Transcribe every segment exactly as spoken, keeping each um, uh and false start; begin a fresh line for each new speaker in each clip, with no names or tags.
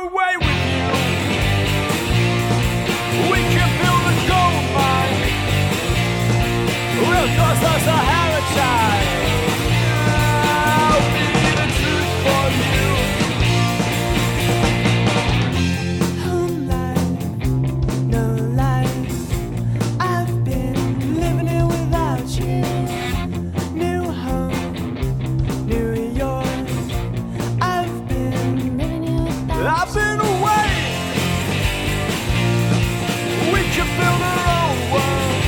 away with you. We can build a gold mine. Will cost us a heritage. I'll be the truth for you.
Home life, no life. I've been living it without you. New home, New York. I've been living it without
I've been away. We can build our own world.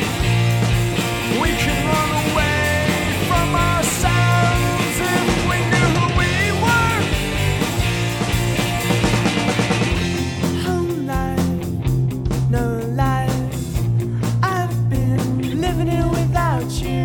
We can run away from ourselves if we knew who we were.
home life, no life. I've been living it without you.